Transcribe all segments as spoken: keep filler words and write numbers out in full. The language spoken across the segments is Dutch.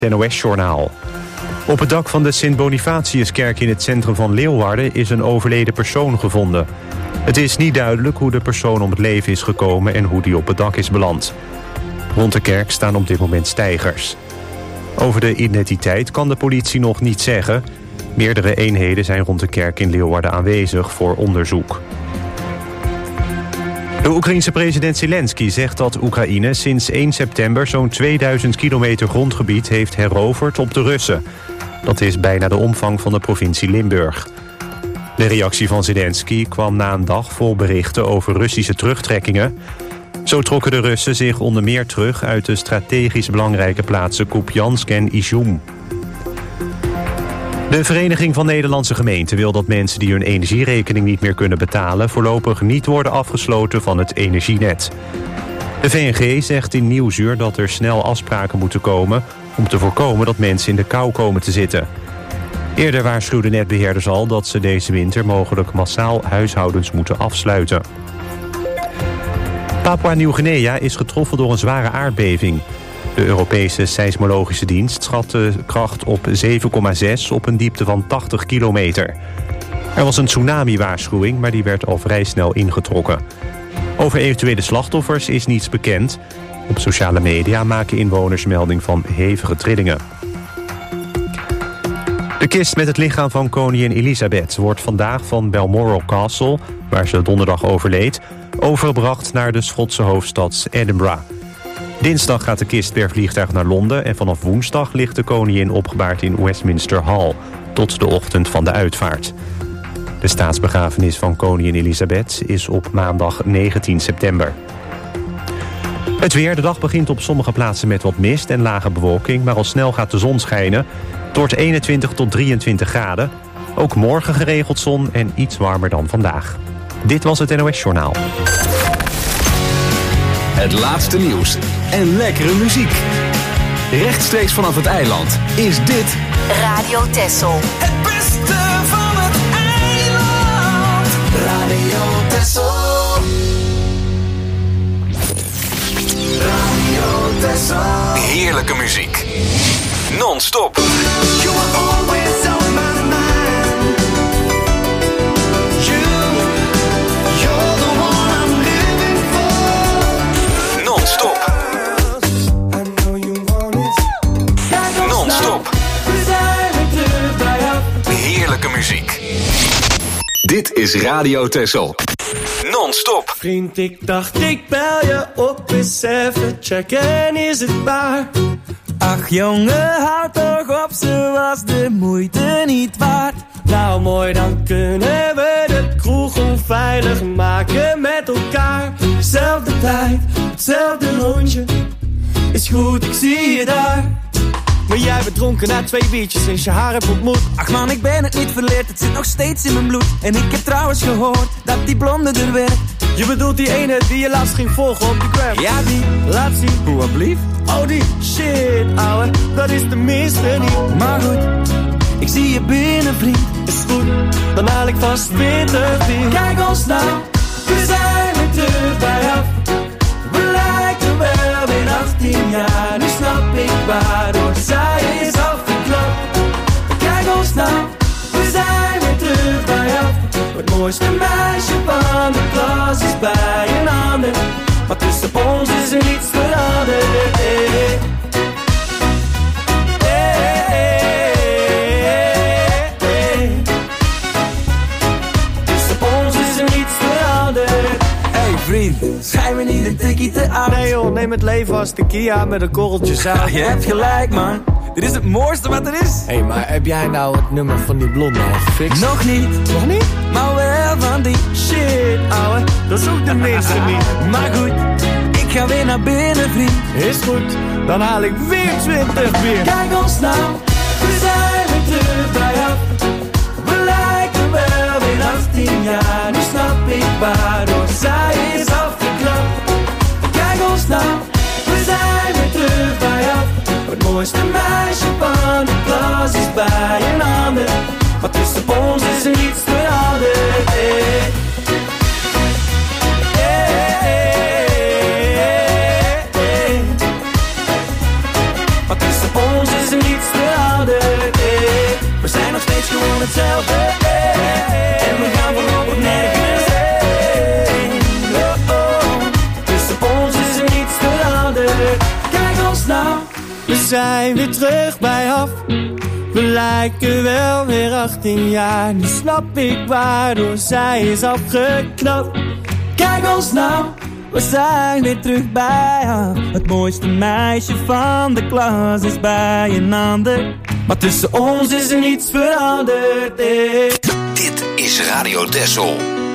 N O S-journaal. Op het dak van de Sint-Bonifatiuskerk in het centrum van Leeuwarden is een overleden persoon gevonden. Het is niet duidelijk hoe de persoon om het leven is gekomen en hoe die op het dak is beland. Rond de kerk staan op dit moment steigers. Over de identiteit kan de politie nog niet zeggen. Meerdere eenheden zijn rond de kerk in Leeuwarden aanwezig voor onderzoek. De Oekraïense president Zelensky zegt dat Oekraïne sinds één september zo'n tweeduizend kilometer grondgebied heeft heroverd op de Russen. Dat is bijna de omvang van de provincie Limburg. De reactie van Zelensky kwam na een dag vol berichten over Russische terugtrekkingen. Zo trokken de Russen zich onder meer terug uit de strategisch belangrijke plaatsen Kupiansk en Izum. De Vereniging van Nederlandse Gemeenten wil dat mensen die hun energierekening niet meer kunnen betalen voorlopig niet worden afgesloten van het energienet. De V N G zegt in Nieuwsuur dat er snel afspraken moeten komen om te voorkomen dat mensen in de kou komen te zitten. Eerder waarschuwden netbeheerders al dat ze deze winter mogelijk massaal huishoudens moeten afsluiten. Papua-Nieuw-Guinea is getroffen door een zware aardbeving. De Europese seismologische dienst schat de kracht op zeven komma zes op een diepte van tachtig kilometer. Er was een tsunami-waarschuwing, maar die werd al vrij snel ingetrokken. Over eventuele slachtoffers is niets bekend. Op sociale media maken inwoners melding van hevige trillingen. De kist met het lichaam van koningin Elizabeth wordt vandaag van Balmoral Castle, waar ze donderdag overleed, overgebracht naar de Schotse hoofdstad Edinburgh. Dinsdag gaat de kist per vliegtuig naar Londen en vanaf woensdag ligt de koningin opgebaard in Westminster Hall tot de ochtend van de uitvaart. De staatsbegrafenis van koningin Elizabeth is op maandag negentien september. Het weer. De dag begint op sommige plaatsen met wat mist en lage bewolking, maar al snel gaat de zon schijnen. Het wordt eenentwintig tot drieëntwintig graden. Ook morgen geregeld zon en iets warmer dan vandaag. Dit was het N O S-journaal. Het laatste nieuws en lekkere muziek. Rechtstreeks vanaf het eiland is dit Radio Texel. Het beste van het eiland. Radio Texel. Radio Texel. heerlijke muziek. Non-stop. You are always on my mind. You, you're the one I'm living for. Non-stop. I know you want it. Non-stop. We zijn weer terug bij jou. Heerlijke muziek. Dit is Radio Texel. Non-stop. Vriend, ik dacht ik bel je op eens even checken, is het waar? Ach jongen, houd toch op, ze was de moeite niet waard. Nou mooi, dan kunnen we de kroeg onveilig maken met elkaar. Zelfde tijd, hetzelfde rondje, is goed, ik zie je daar. Maar jij bent dronken na twee biertjes sinds je haar hebt ontmoet. Ach man, ik ben het niet verleerd, het zit nog steeds in mijn bloed. En ik heb trouwens gehoord dat die blonde er werkt. Je bedoelt die ene die je laatst ging volgen op de gram? Ja, die. Laat zien. Hoe blief? Oh die, shit ouwe, dat is de minste niet. Maar goed, ik zie je binnen vriend. Is goed, dan haal ik vast twintig bier. Kijk ons nou, we zijn weer terug bij af. We lijken wel weer achttien jaar. Nu snap ik waardoor zij is afgeklopt. Kijk ons nou, we zijn weer terug bij af. Het mooiste meisje van de klas is bij een ander. Maar tussen ons is er niets veranderd. Hey. Hey, hey, hey. Tussen ons is er niets veranderd. Hey vriend, schijn me niet een tikkie te oud. Nee joh, neem het leven als tequila met een korreltje zout. Ja, je hebt gelijk man, dit is het mooiste wat er is. Hé, hey, maar heb jij nou het nummer van die blonde al gefixt? Nog niet, Nog niet? maar wel van die. Shit ouwe, dat is ook de minste niet. Maar goed, ik ga weer naar binnen vriend. Is goed, dan haal ik weer twintig bier. Kijk ons nou, we zijn weer terug bij af. We lijken wel weer achttien jaar. Nu snap ik waardoor zij is afgeklopt. Kijk ons nou, we zijn weer terug bij af. Het mooiste meisje van de klas is bij een ander. Maar tussen ons is er niets veranderd. Hey. Hey, hey, hey, hey. Maar tussen ons is er zelf. Hey, hey, hey. En we gaan voorlopig nergens heen. Oh, oh. Tussen ons is er niets veranderd. Kijk ons nou. We zijn weer terug bij af. We lijken wel weer achttien jaar. Nu snap ik waardoor zij is afgeknapt. Kijk ons nou. We zijn weer terug bij af. Het mooiste meisje van de klas is bij een ander. Maar tussen ons is er niets veranderd. Eh. Dit is Radio Dessel.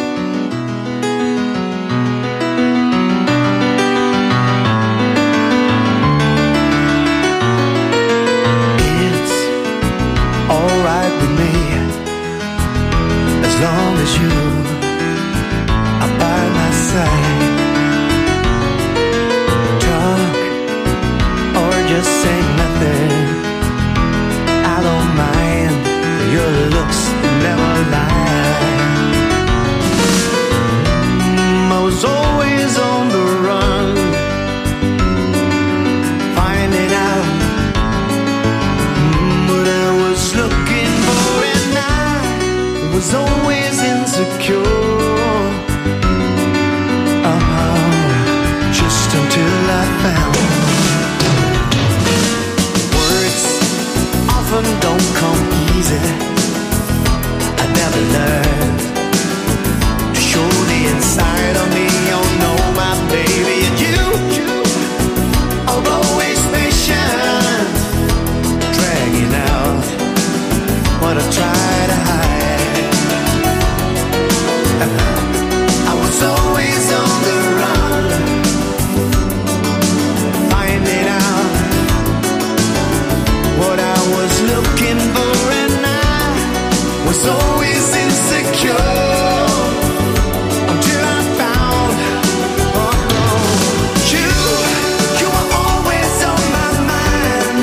Alright with me, as long as you are by my side. Talk or just say nothing, I don't mind. Your looks never lie. mm, I was always on the run, finding out looking for, and I was always insecure. Oh, just until I found words often don't come easy. I never learned to show the inside of me. Oh no, my baby, and you are always patient, dragging out what I try to hide. I was always on the run, finding out what I was looking for, and I was always insecure. Until I found, oh no, you, you were always on my mind.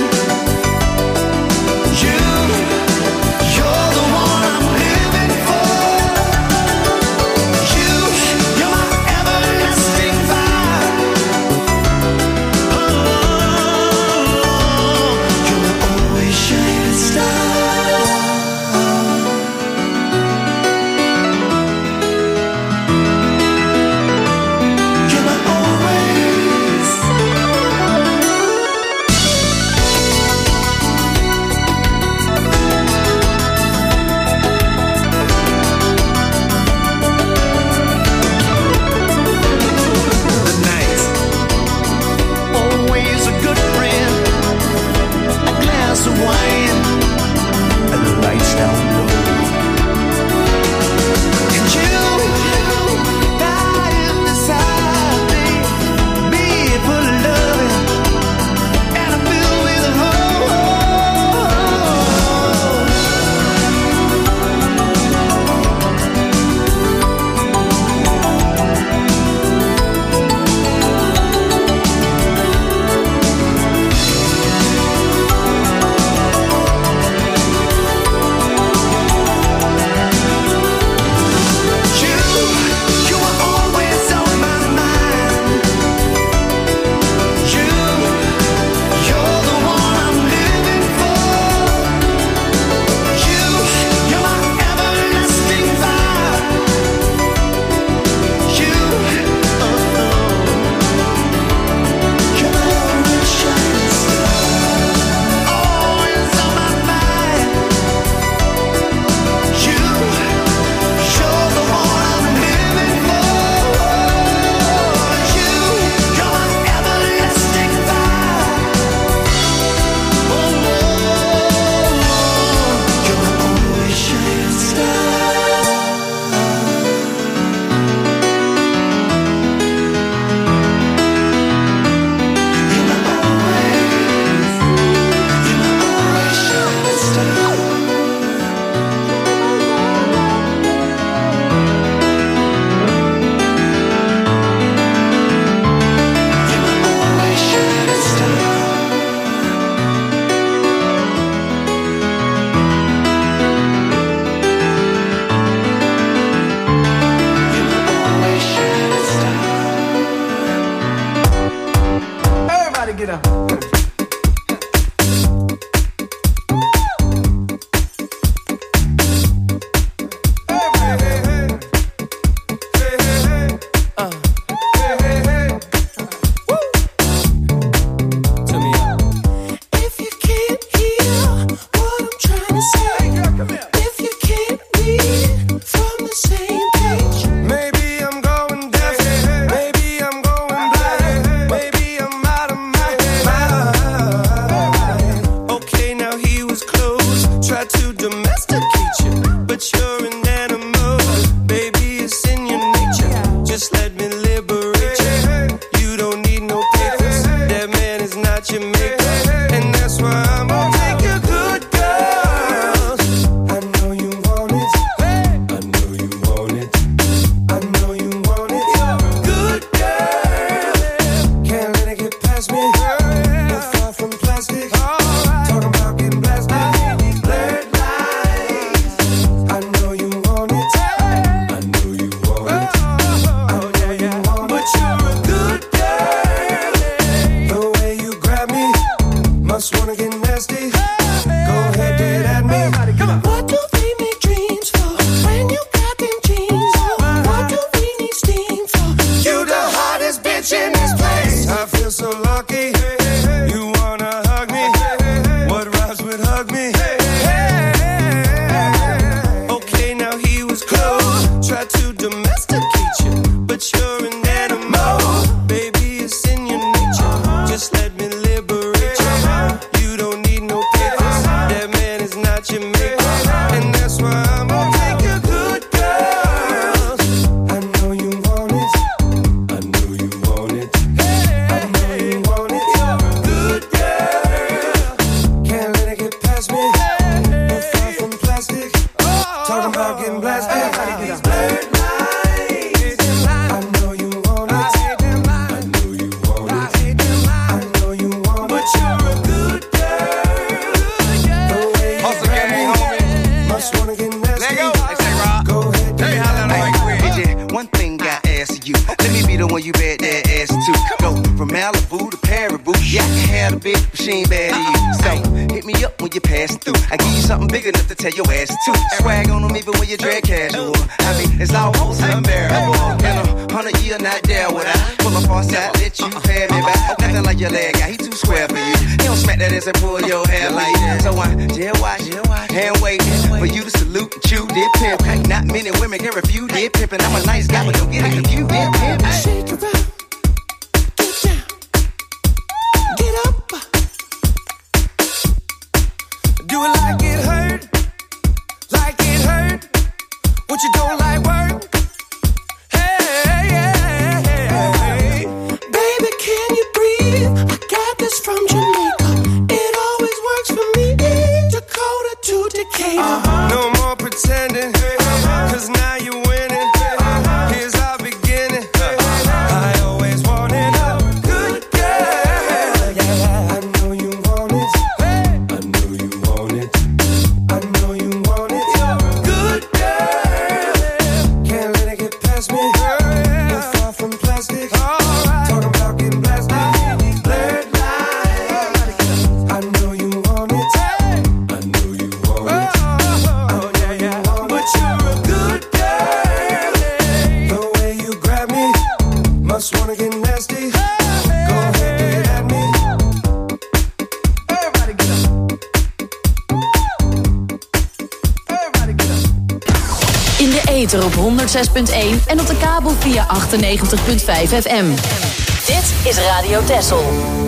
You, you're the one I'm living for. You, you're my everlasting fire. Oh, you're always shining star. You're my always. The night, always a good friend. A glass of wine and the lights down low. And you, lying beside me, me full of loving and I'm filled with hope. nasty. Go ahead, get at me. What do we need dreams for when you got them jeans on? What do we need steam for? You the hottest bitch in this place. I feel so lucky. You wanna hug me? What rhymes with hug me? Okay, now he was close. Tried to domesticate you, but you're an animal. Baby, it's in your nature. Just let me liberate you. You don't need no papers. That man is not your maker. And that's why I'm gonna take your good girls. I know you want it. I know you want it. I know you want it. You're a good girl. Can't let it get past me. We're far from plastic. Talking about getting blasted. These blurred lines. I know you want it. I know you want it. I know you want it. But you're a good girl. The way you Hustle grab gang, me, homie. must wanna get nasty. Let go. Hey, say, Rob. Go ahead, Hey, get holla at like me. quick. Hey, J, one thing I ask you. Let me be the one you bet that ass to. Go from Malibu to Paribu. Yeah, I can have a bitch, but she ain't bad to you. So hit me up when you're passing through. I give you something big enough to tell your ass to. Swag on them even when you dress casual. I mean, it's almost unbearable. In a hundred year, not there would I pull up on side, let you pay me back. Nothing like your leg guy, he too square for you. He don't smack that ass and pull your hair like that. So I jail watch, hand waiting for you to salute and chew dip pimp. Not many women can refuse dip pimping. I'm a nice guy, but don't get it confused. Dip pimp. Shake it up, get down, get up. Do it like it hurt, like it hurt. What you don't like work? Hey, hey, hey, hey. Baby, can you breathe? I got this from Jamaica. It always works for me. Dakota to Decatur. No more pretending, cause now you're winning. Here's our beginning. I always wanted a good girl. I know you want it. I know you want it. I know you want it. You're a good girl. Can't let it get past me. We're far from plastic. Talking about getting blasted. These blurred lines. I know you want it. I know you want it. I know you want it. But you're a good girl. The way you grab me, must wanna get nasty. Go ahead, get at me. Everybody get up. Everybody get up. In de ether op honderdzes punt één en op de kabel via achtennegentig punt vijf F M. Dit is Radio Texel.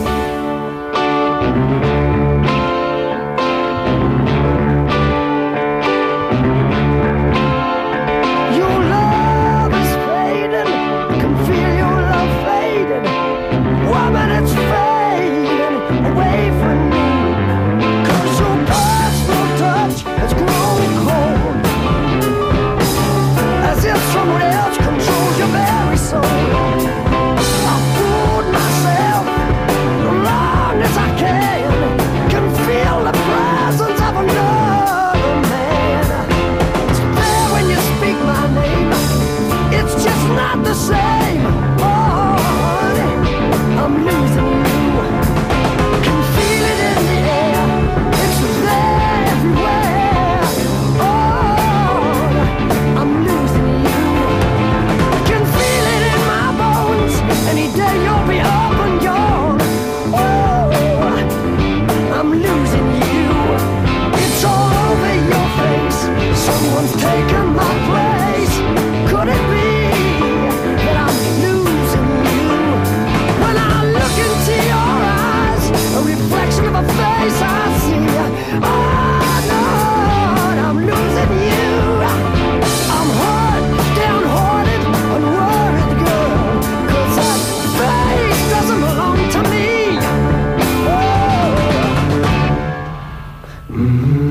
Your love is fading. I can feel your love fading. Woman, it's fading away from me. Cause your personal touch has grown cold. As if someone else controls your very soul. I fooled myself as long as I can. Can feel the presence of another man. It's there when you speak my name. It's just not the same. Oh, honey, I'm losing you. Can feel it in the air. It's there everywhere. Oh, I'm losing you. I can feel it in my bones. Any day you'll be up and gone. Oh, I'm losing you. It's all over your face. Someone's taken my place. Could it be that I'm losing you? When I look into your eyes, a reflection of a face I see. Oh, Lord, I'm losing you. I'm hurt, downhearted, unworried, girl. Cause that face doesn't belong to me. Oh.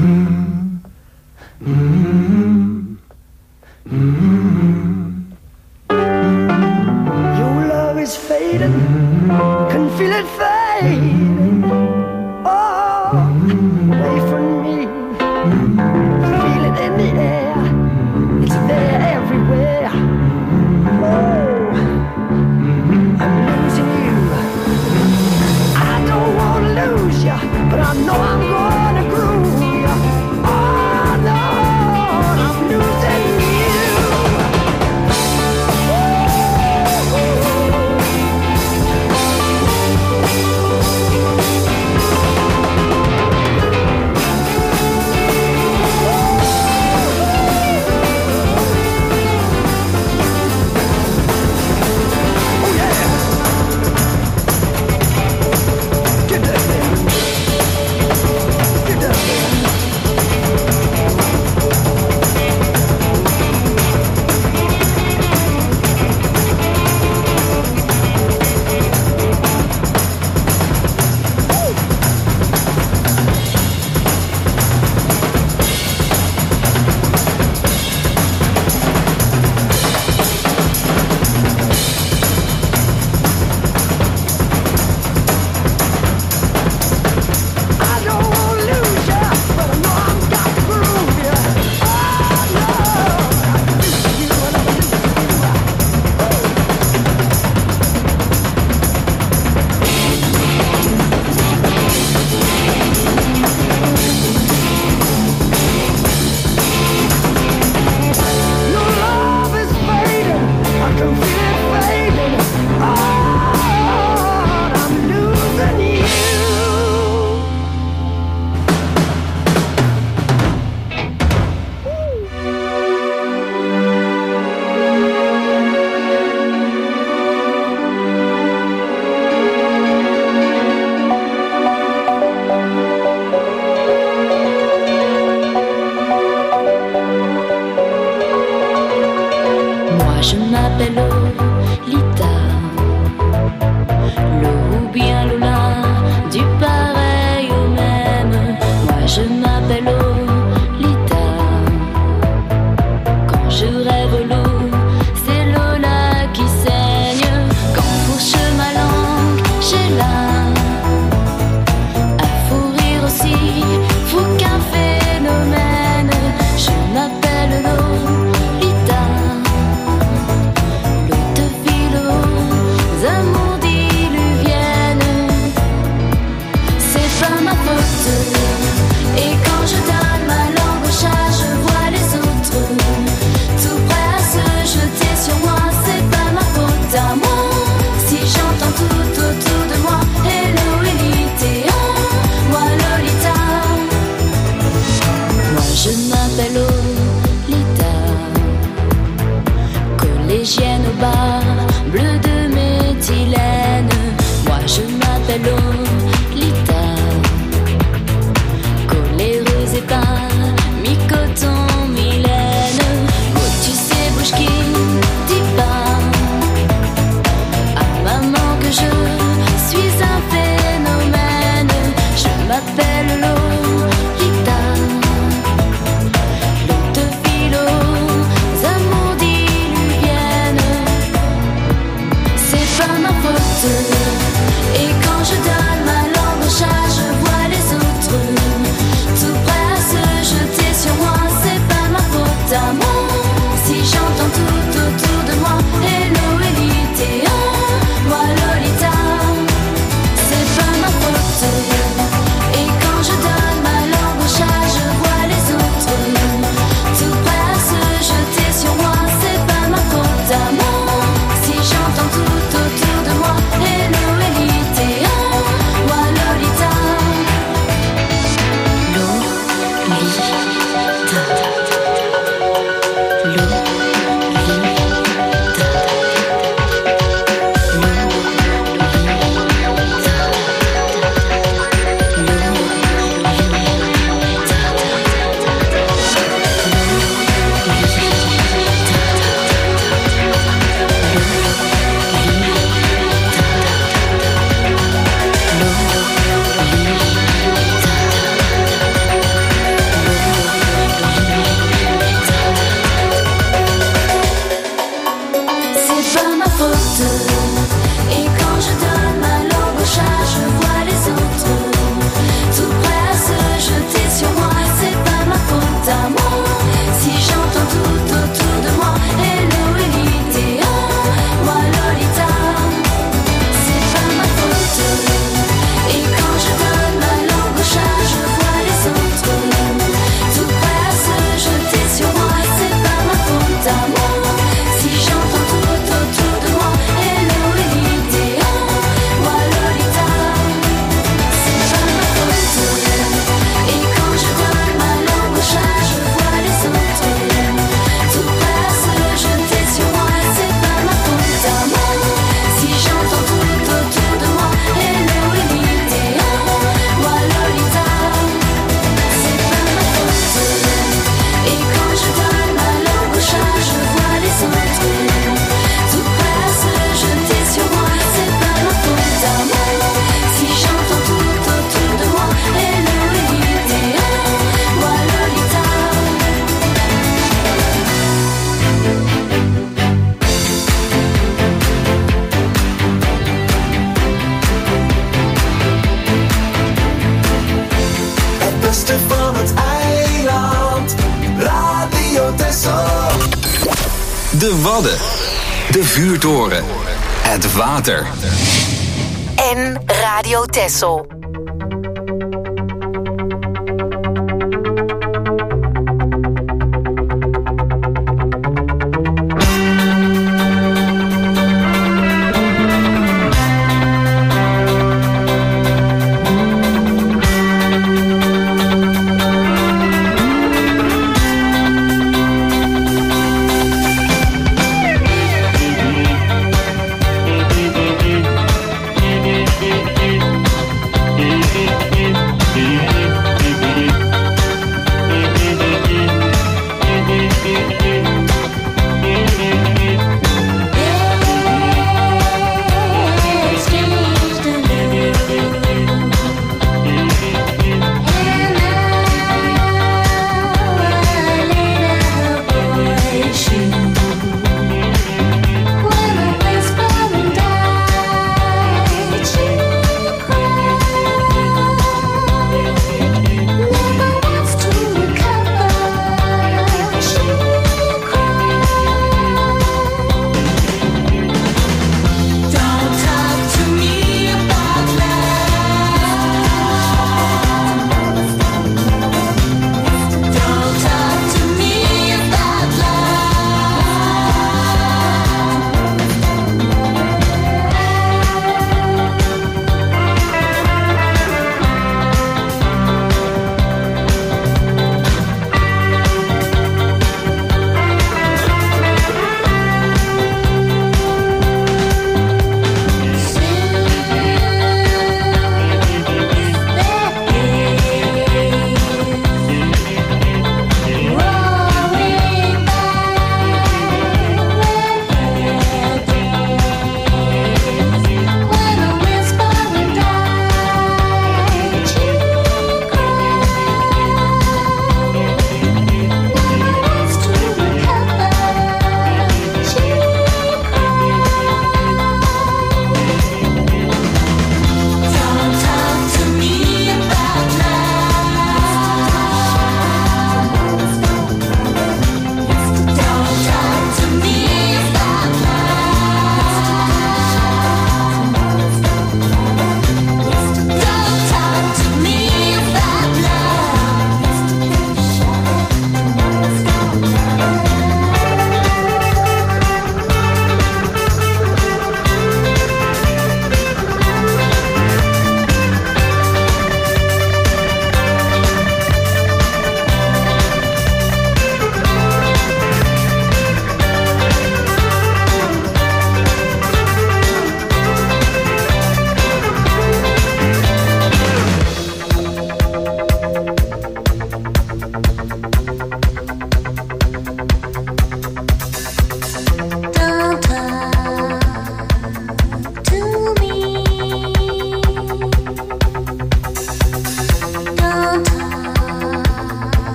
Your love is fading, can feel it fading. Oh, away from me. Feel it in the air, it's there everywhere. Oh, I'm losing you. I don't wanna lose you, but I know I'm m'appelle Lolita, Lo ou bien Lola, du pareil au même. Moi je m'appelle Lolita. Quand je rêve l'eau, c'est Lola qui saigne. Quand fourche ma langue, j'ai là un fou rire aussi, fou qu'un phénomène. Je m'appelle Lolita, l'eau de philo, amours diluviennes. C'est pas ma faute. Et quand je donne ma langue au chat, je vois les autres tout prêts à se jeter sur moi. C'est pas ma faute à moi si j'entends tout autour de moi hello Elite, oh, moi Lolita. Moi je m'appelle Lolita, collégienne au bar, bleu de méthylène. Moi je m'appelle Lolita, coléreuse et pas mi-coton, mi-laine. Oh tu sais bouge qui dit pas à maman que je suis un phénomène. Je m'appelle Lolita, l'eau de philo, amours diluviennes. C'est pas ma faute. Et quand je donne ma langue au chat, je vois les autres tout prêts à se jeter sur moi. C'est pas ma faute à moi si j'entends tout autour de moi hello Elite, oh, moi Lolita. C'est pas ma faute. Et quand je donne ma langue au chat, je vois les autres tout prêts à se jeter sur moi. C'est pas ma faute à moi si j'entends tout autour de moi hello Elite, oh, moi Lolita. C'est pas ma faute. Et quand je donne ma langue au chat, je vois les autres tout prêts à se jeter sur moi. C'est pas ma faute à moi si j'entends tout autour de moi hello Elite, oh, moi Lolita. C'est pas ma faute. Et quand je donne ma langue au chat, je vois les autres tout prêts à se jeter sur moi. C'est pas ma faute à moi si j'entends tout autour de moi hello Elite, oh, moi Lolita. C'est pas ma faute. Et quand je donne ma langue au chat, je vois les autres tout prêts à se jeter sur moi. C'est pas ma faute à moi si j'entends tout autour de moi hello Elite, oh, moi Lolita. C'est pas ma faute. Et quand je donne ma langue au chat, je vois les autres tout prêts à se jeter sur moi. C'est pas ma faute à moi si j'entends tout autour de moi hello Elite, oh, moi Lolita. Het beste van het eiland, Radio Texel. De Wadden, de vuurtoren, het water. En Radio Texel.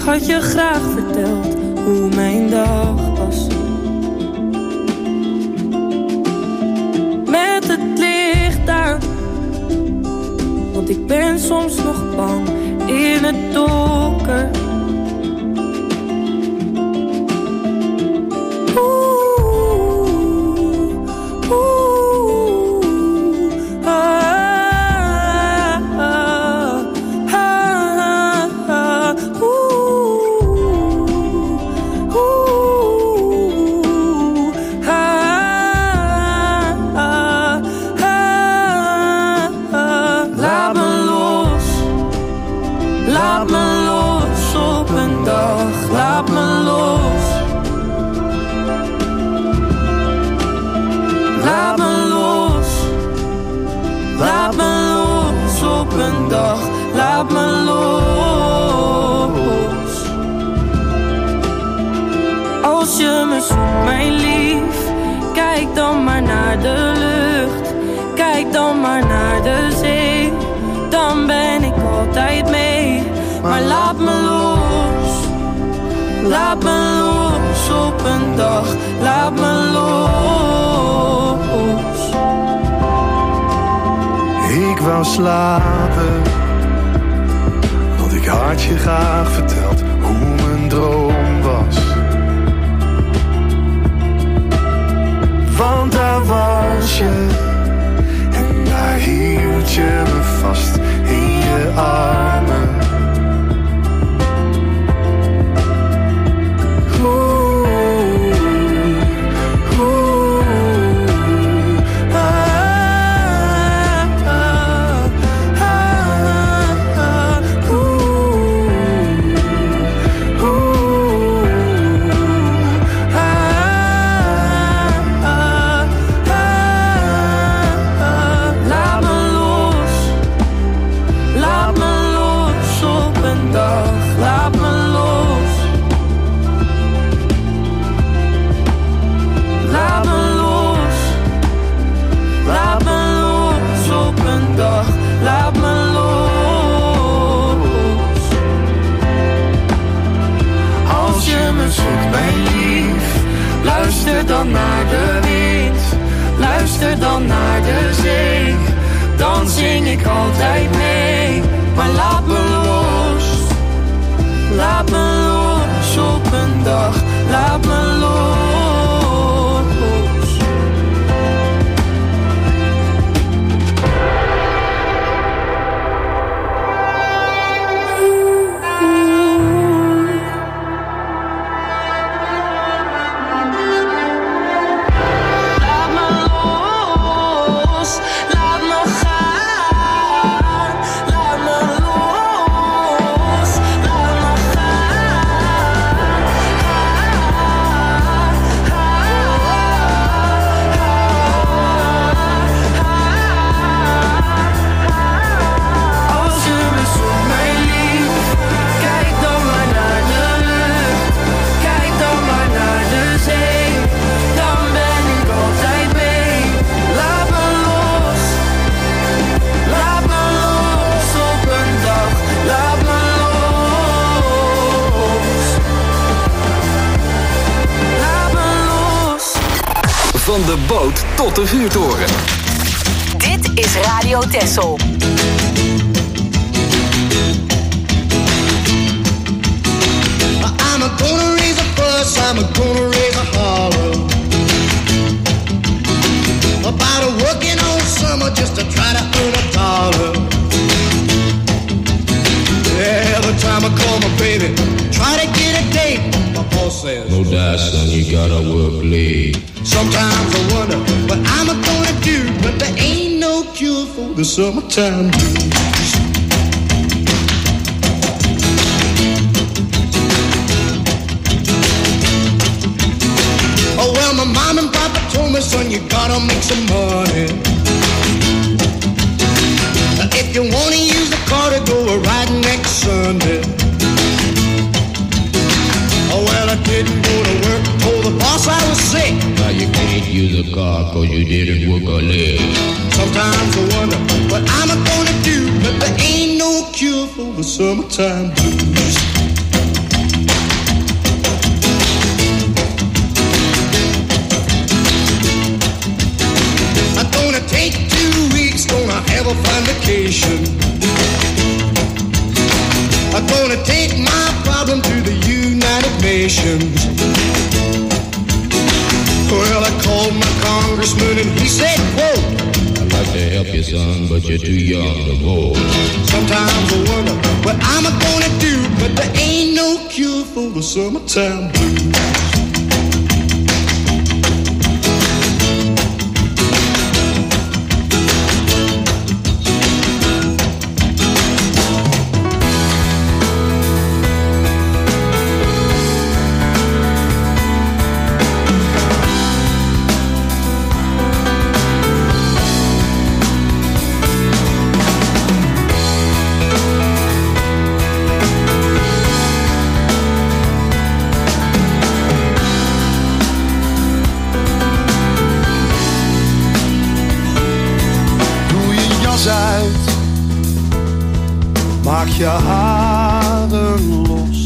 had je graag verteld hoe mijn dag was. Met het licht aan, want ik ben soms nog bang in het donker. Laat me los. Als je me zoekt, mijn lief, kijk dan maar naar de lucht. Kijk dan maar naar de zee. Dan ben ik altijd mee. Maar laat me los. Laat me los op een dag. Laat me los. Ik wou slapen, want ik had je graag verteld hoe mijn droom was. Want daar was je, en daar hield je me vast in je armen. Luister dan naar de wind, luister dan naar de zee. Dan zing ik altijd mee, maar laat me los. Laat me los op een dag, laat me los. Van de boot tot de vuurtoren. Dit is Radio Texel. I'm gonna raise a fuss, I'm gonna raise a holler about a working all summer just to try to earn a dollar. Every time I call my baby, try to get a date, my boss says, no doubt, son, you gotta work late. Sometimes I wonder what I'm gonna do, but there ain't no cure for the summertime blues. Oh well, my mom and papa told me, son, you gotta make some money. If you wanna use the car to go a ride next Sunday. Oh well, I didn't go to work, told the boss I was sick. Now you can't use a car cause you didn't work a leg. Sometimes I wonder what I'm gonna do, but there ain't no cure for the summertime blues. on vacation. I'm gonna take my problem to the United Nations. Well, I called my congressman and he said, quote, I'd like to help you, son, but you're too young to vote. Sometimes I wonder what I'm gonna do, but there ain't no cure for the summertime blues. Maak je haren los.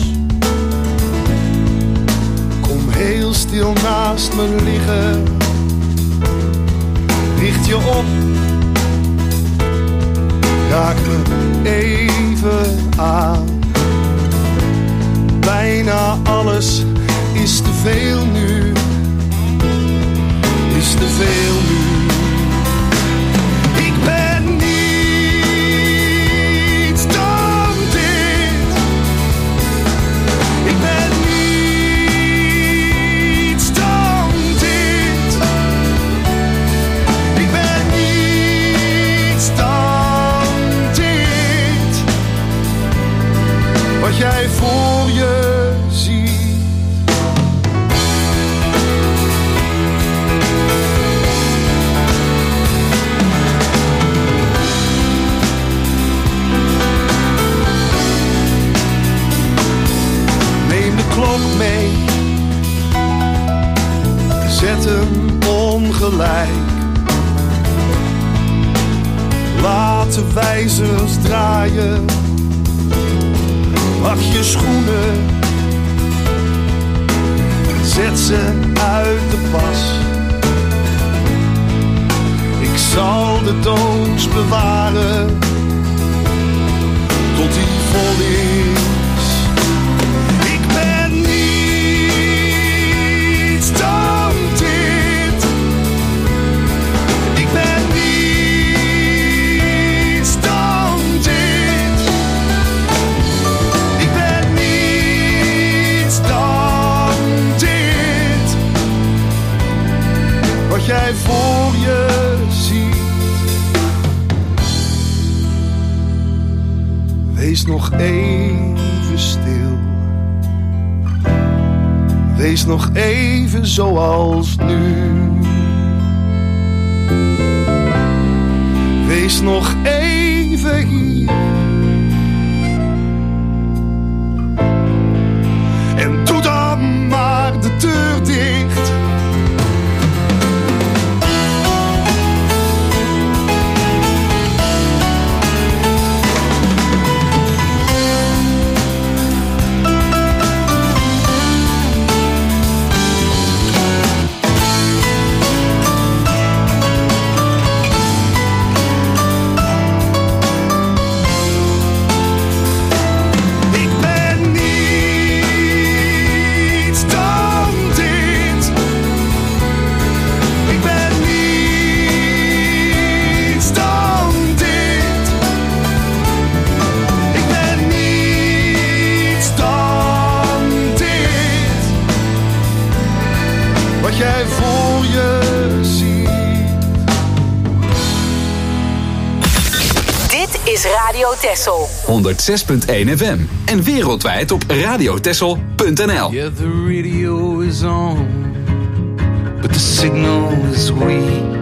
Kom heel stil naast me liggen. Richt je op. Raak me even aan. Bijna alles is te veel nu. Is te veel nu. Ik ben niet wat jij voor je ziet. Neem de klok mee, zet hem ongelijk. Laat de wijzers draaien. Pak je schoenen, zet ze uit de pas. Ik zal de doos bewaren, tot die vol is. Ik ben niets dan dit. Ik ben niets dan dit. Wat jij voor je ziet. Wees nog even stil. Wees nog even zoals nu. Wees nog even hier. En doe dan maar de deur dicht. Jij voor je ziet. Dit is Radio Texel. honderdzes punt één F M. En wereldwijd op radiotexel punt n l. Yeah, the radio is on, but the signal is weak.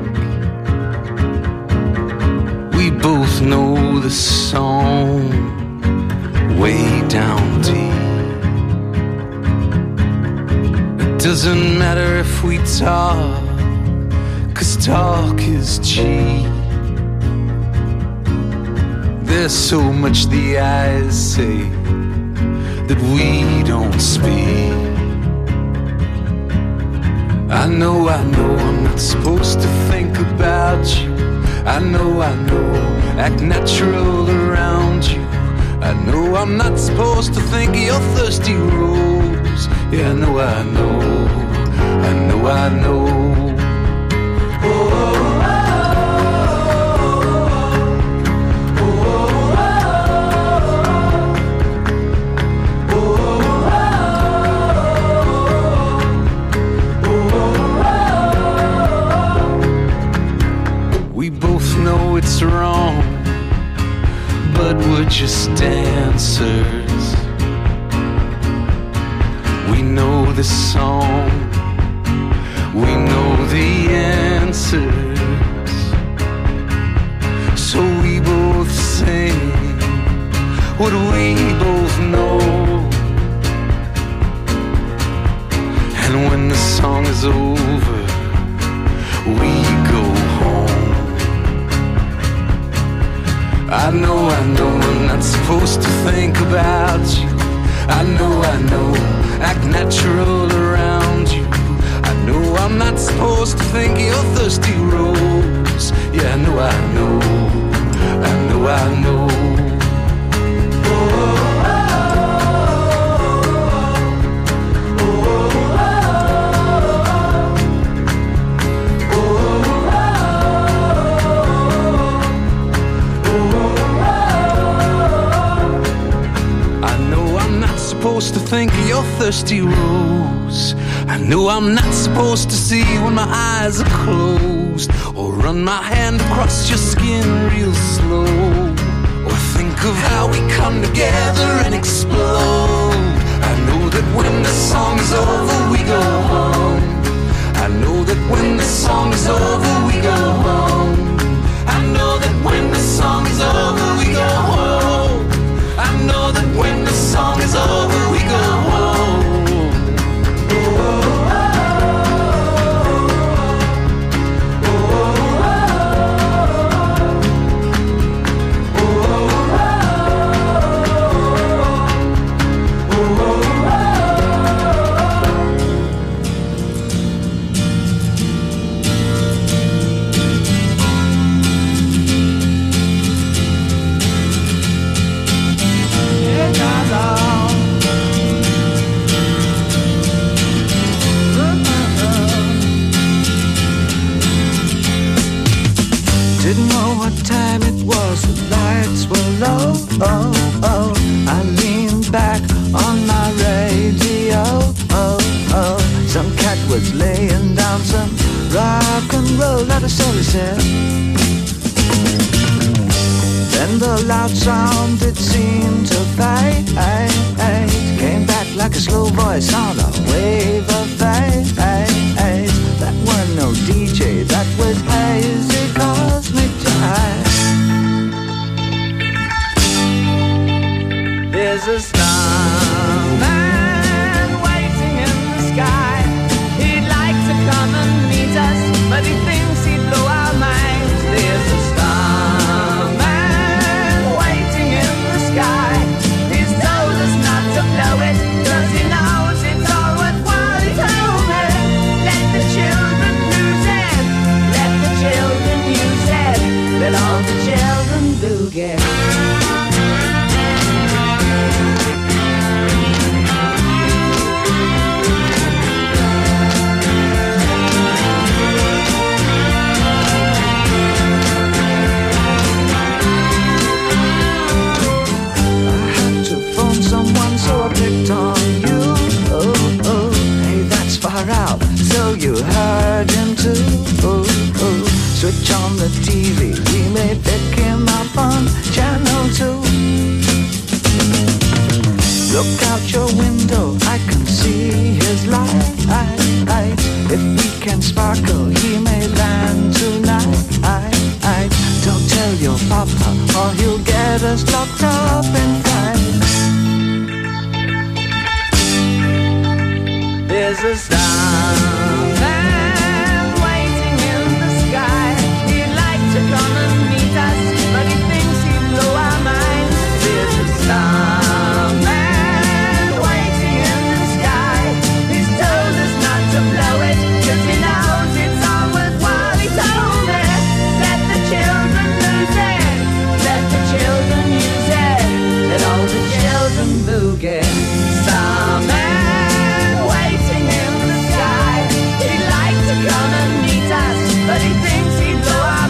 We both know the song way down deep. Doesn't matter if we talk, 'cause talk is cheap. There's so much the eyes say that we don't speak. I know, I know I'm not supposed to think about you. I know, I know act natural around you. I know I'm not supposed to think of your thirsty rose. Yeah, I know, I know, I know, I know. Oh, oh, oh. It's wrong, but we're just dancers. We know the song, we know the answers. So we both sing what we both know. And when the song is over, we go home. I know, I know, I'm not supposed to think about you. I know, I know, act natural around you. I know I'm not supposed to think of your thirsty rose. Yeah, I know, I know, I know, I know. Oh, supposed to think of your thirsty rose. I know I'm not supposed to see when my eyes are closed, or run my hand across your skin real slow, or think of how we come together and explode. I know that when the song's over we go home. I know that when the song's over we go home. I know that when the song's over we go home. I know that when the song is over, we go home. Oh, oh, oh. Didn't know what time it was, the lights were low, oh, oh. I leaned back on my radio, oh, oh. Some cat was laying down some rock and roll, not a soul is here. Then the loud sound, it seemed to fade, came back like a slow voice on a wave of fade. That were no D J, that was hazy cosmic jive. There's a starman waiting in the sky. He'd like to come and meet us, but he thinks he'd blow our minds. There's a starman waiting in the sky. He's told us not to blow it, cause he knows it's all worthwhile. He told me, let the children lose it, let the children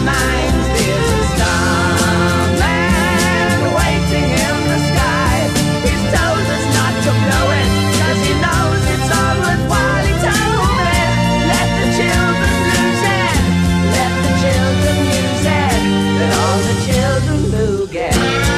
minds. There's a starman waiting in the sky. He's told us not to blow it, cause he knows it's all worthwhile. He told me, let the children lose it, let the children use it, let all the children boogie.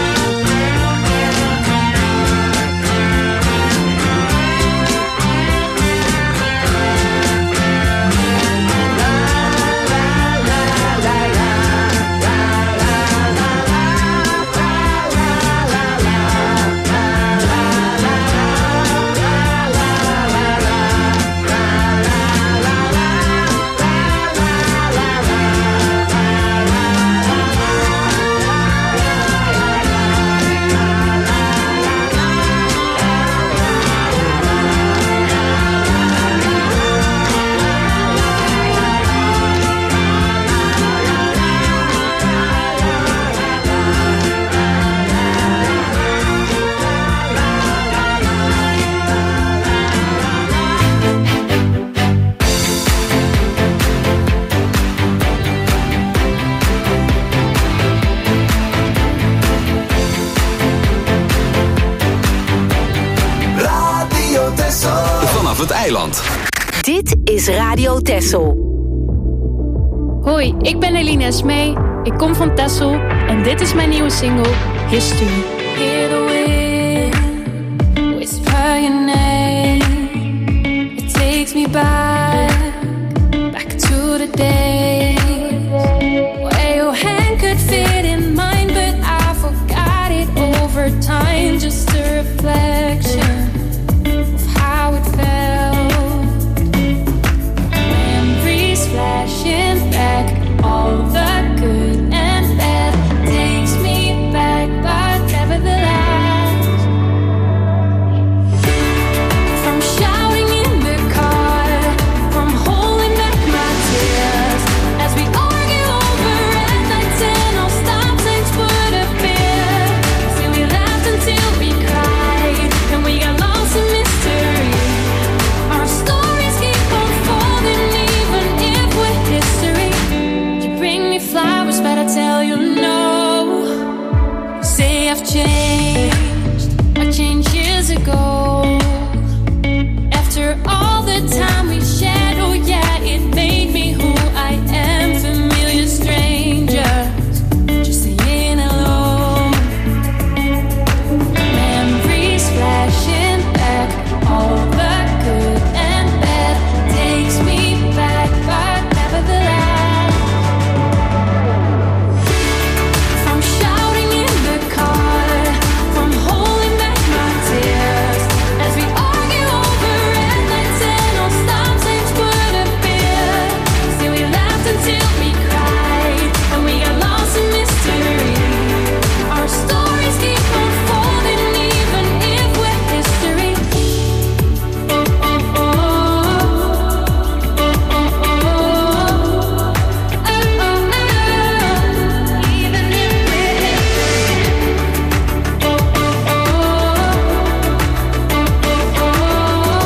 Vanaf het eiland. Dit is Radio Texel. Hoi, ik ben Eline Smee. Ik kom van Texel en dit is mijn nieuwe single, History. Hear the wind, whisper your name. It takes me back, back to the days where your hand could fit in mine, but I forgot it over time. Just a reflection of how it felt. Memories flashing back, all the good and bad takes me back, but nevertheless, from shouting in the car, from holding back my tears, as we argue over red lights and all stop signs put a beer. See, we laughed until we cried, and we got lost in mystery. Our stories keep unfolding, even if we're history. You bring me flowers, but I tell you no. Say I've changed, I changed years ago. After all the time we shared, oh yeah, it made me who I am. Familiar strangers, just saying hello. Memories flashing back, all the good and bad takes me back, but nevertheless, from shouting in the car, from holding back my tears, as we argue over red lights and all stop signs put a beer. See, we laughed until we cried, and we got lost in mystery. Our stories keep unfolding, even if we're history. Oh, oh, oh. Oh, oh, oh. Oh, oh, oh. Even if we're history. Oh, oh, oh. Oh, oh, oh.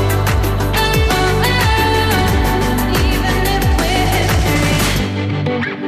Even if we're history.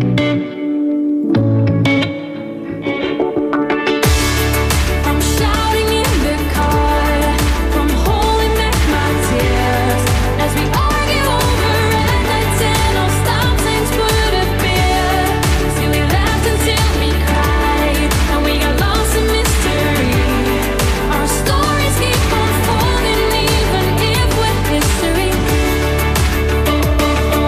From shouting in the car, from holding back my tears, as we argue over red lights and all stop signs put a beer. See, we laughed until we cried, and we got lost in mystery. Our stories keep unfolding, even if we're history. Oh, oh, oh.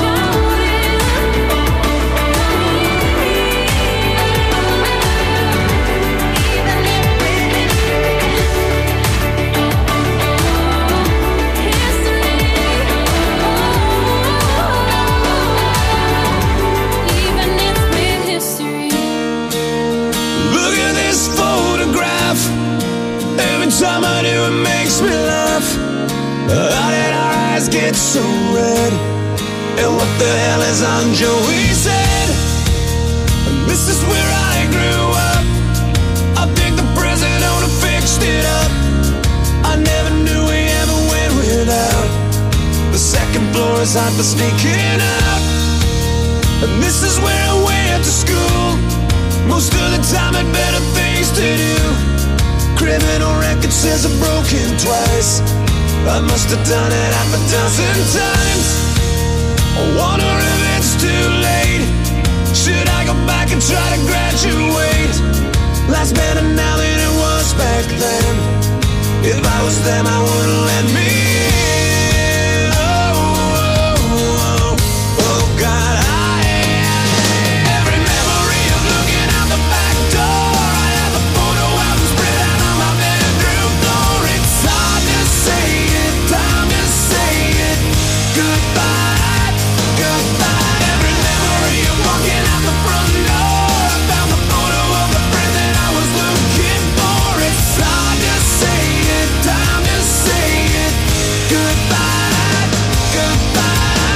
Even if we're history. Look at this photograph. Every time I do, it makes me laugh. How did our eyes get so red? And what the hell is on Joey said? This is where I grew up. I think the president owner fixed it up. I never knew we ever went without. The second floor is hot for sneaking out. And this is where I went to school. Most of the time had better things to do. Criminal record says I've broken twice. I must have done it half a dozen times. I wonder if it's too late. Should I go back and try to graduate? Life's better now than it was back then. If I was them, I wouldn't let me in. Oh, oh, oh, oh God, I every memory of looking out the back door. I have a photo album spread out on my bedroom floor. It's hard to say it, time to say it. Goodbye, goodbye. Every memory of walking out the front door. I found the photo of the friend that I was looking for. It's hard to say it, time to say it. Goodbye, goodbye.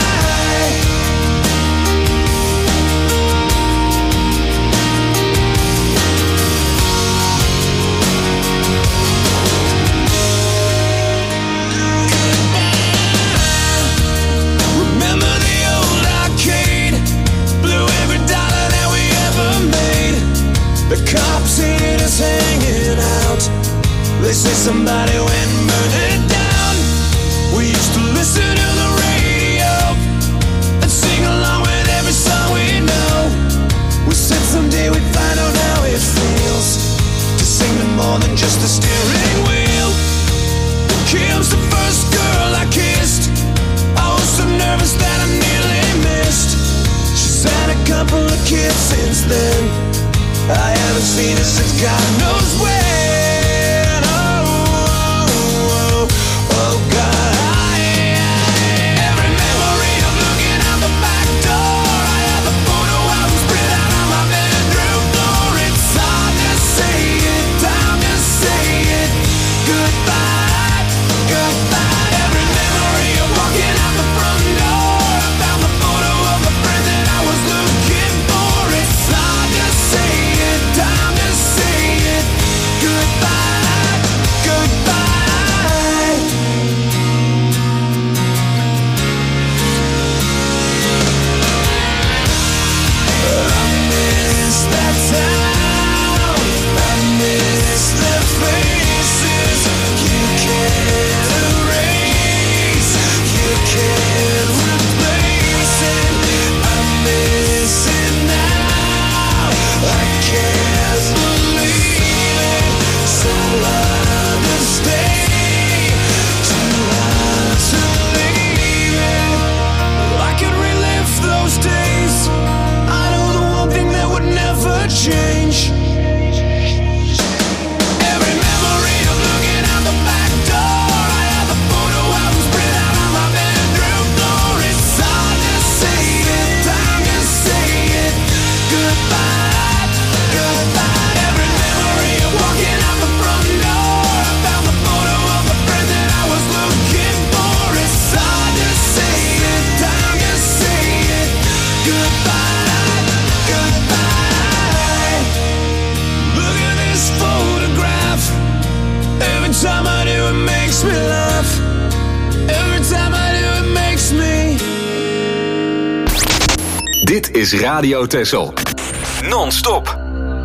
Remember the old arcade? Blew every dollar that we ever made. The cops hid us hanging out. They say somebody went and burned it down. We used to listen to the radio and sing along with every song we know. We said someday we'd find out how it feels to sing to more than just the steering wheel. Kim's the first girl I kissed. I was so nervous that I nearly missed. She's had a couple of kids since then. I haven't seen her since God knows when. Oh, oh, oh, oh God, I every memory of looking out the back door. I have a photo album spread out on my bedroom floor. It's hard to say it, time to say it. Goodbye, goodbye. Every memory of walking out the front door. I found the photo of a friend that I was looking for. It's hard to say it, time to say it. Goodbye, goodbye. I miss that town. I miss the faces. You can't erase. You can't replace it. I miss it now. I can't believe it. So hard to stay. Too hard to leave it. I could relive those days. I know the one thing that would never change. Every memory of looking out the back door. I have a photo album spread out on my bedroom floor. It's hard to say it, time to say it. Goodbye, goodbye. Every memory of walking out the front door. I found the photo of a friend that I was looking for. It's hard to say it, time to say it. Goodbye, goodbye. Look at this photograph. Every time I do it makes me laugh. Every time I do it makes me. Dit is Radio Texel. Non-stop.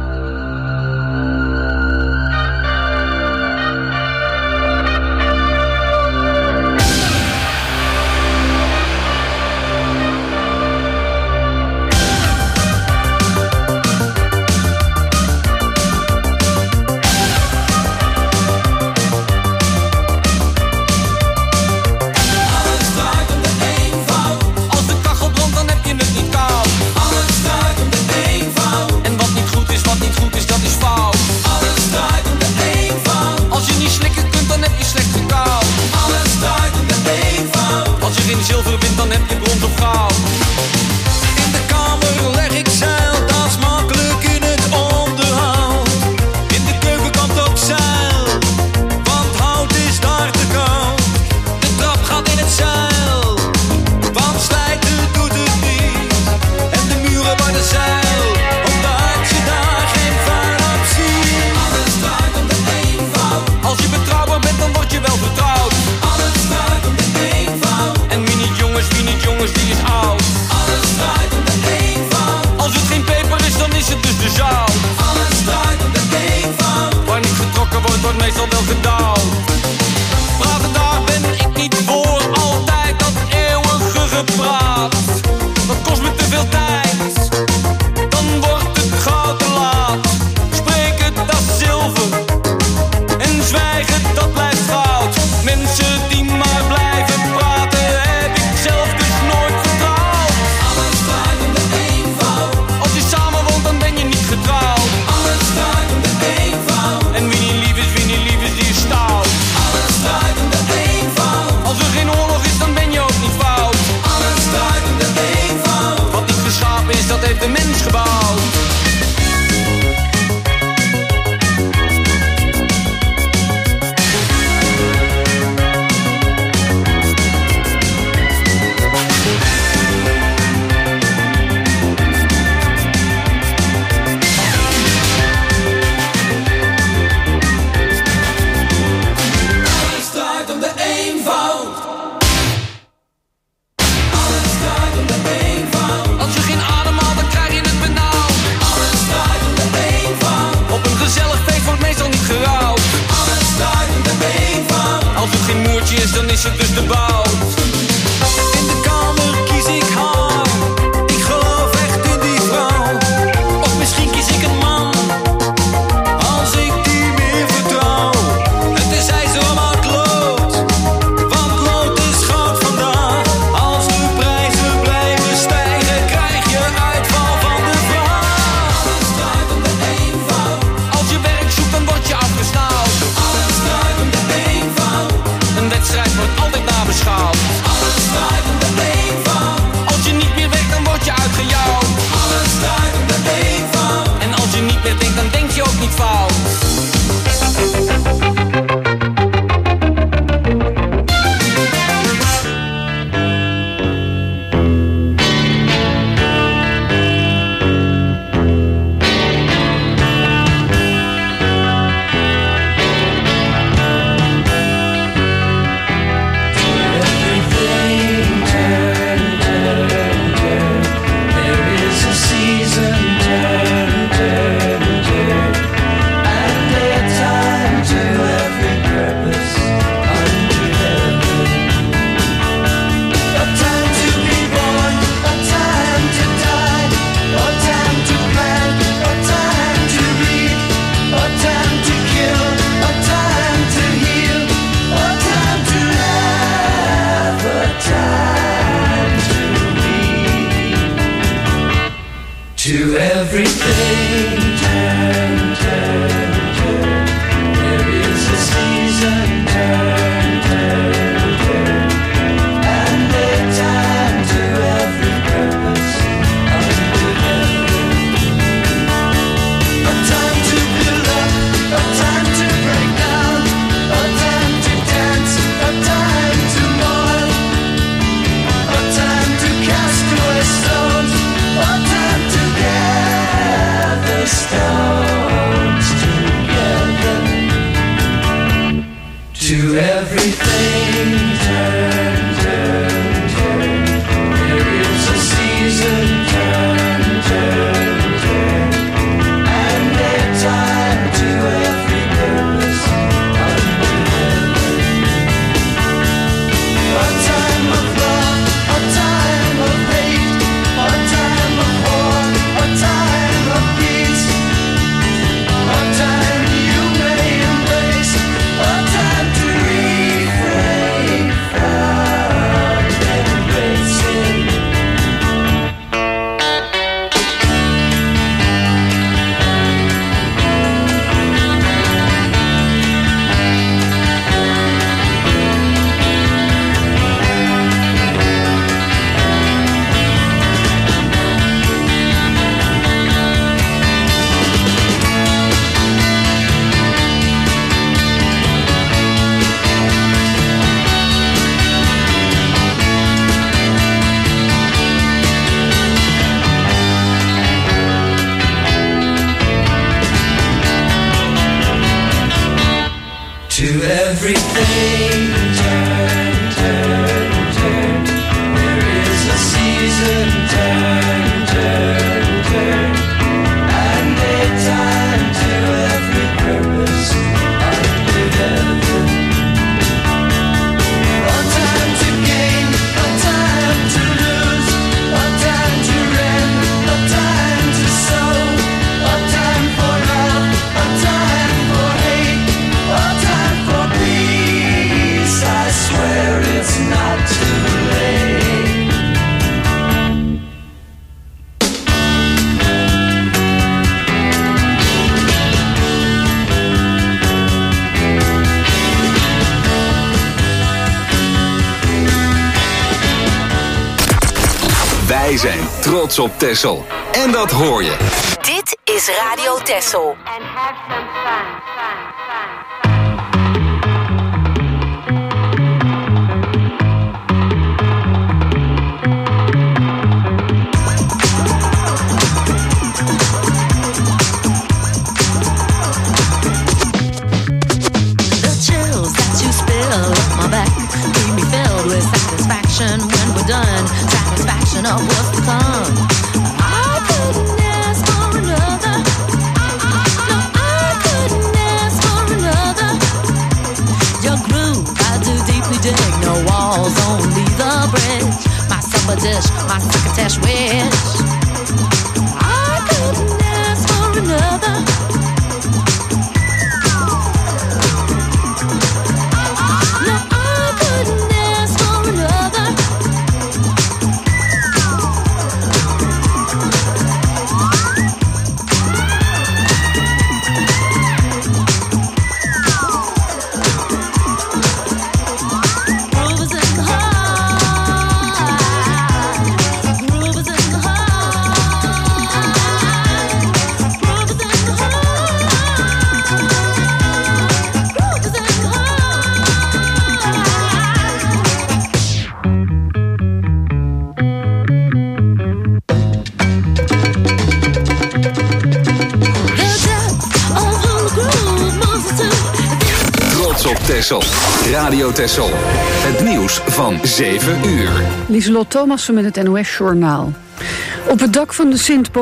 Alles draait om de eenvoud. Als de kachel brandt, dan heb je het niet koud. Alles draait om de eenvoud. En wat niet goed is, wat niet goed is, dat is fout. Alles draait om de eenvoud. Als je niet slikken kunt, dan heb je slecht gekauwd. Alles draait om de eenvoud. Als je geen zilver wint, dan heb je brons of goud. In de kamer leg ik zeil, dat is makkelijk in het onderhoud. In de keuken kan het ook zeil, want hout is daar te koud. De trap gaat in het zeil, want slijten doet het niet. En de muren worden zeil, omdat je daar geen vuil op ziet. Alles draait om de eenvoud. Als je betrouwbaar bent, dan word je wel vertrouwd. Alles draait om de eenvoud. En wie niet jong is, wie niet jong is, die is oud. Alles draait om de eenvoud. de mens gebouwd. Dan is het dus de bout. In de kamer kies ik haar. Ik geloof echt in die vrouw. Of misschien kies ik een man. Als ik die meer vertrouw. Het is ijzer maakt lood. Want lood is goud vandaag. Als de prijzen blijven stijgen, krijg je uitval van de vraag. Alles draait om de eenvoud. Als je werk zoekt, dan word je afgesnauwd. Alles draait om de eenvoud. Een wedstrijd wordt altijd nabeschouwd. Alles draait om de eenvoud. Als je niet meer werkt, dan word je uitgejouwd. Alles draait om de eenvoud. En als je niet meer denkt, dan denk je ook niet fout. To everything, turn, turn, turn. There is a season, turn, turn, turn. And a time to every purpose under heaven. A time to build up, a time to break down, a time to dance, a time to mourn, a time to cast away stones, a time to gather stones together. To everything, turn, turn, turn. There is a season, turn, turn, turn. And a time to every purpose under heaven. A time of love, a time of hate, a time of war, a time of peace, a time you may embrace, a time to refrain from embracing. To everything, turn, turn, turn. There is a season, turn, turn, turn. And a time to every purpose under heaven. A time to gain, a time to lose, a time to rend, a time to sow, a time for love, a time for hate, a time for peace. zijn trots op Texel. En dat hoor je. Dit is Radio Texel. And have some fun, fun, fun. When we're done, satisfaction of what's to come. I couldn't ask for another. No, I couldn't ask for another. Your groove, I do deeply dig. No walls, only the bridge. My supper dish, my succotash wish. I couldn't ask for another. Texel. Radio Texel. Het nieuws van zeven uur. Lieselot Thomassen met het N O S Journaal. Op het dak van de Sint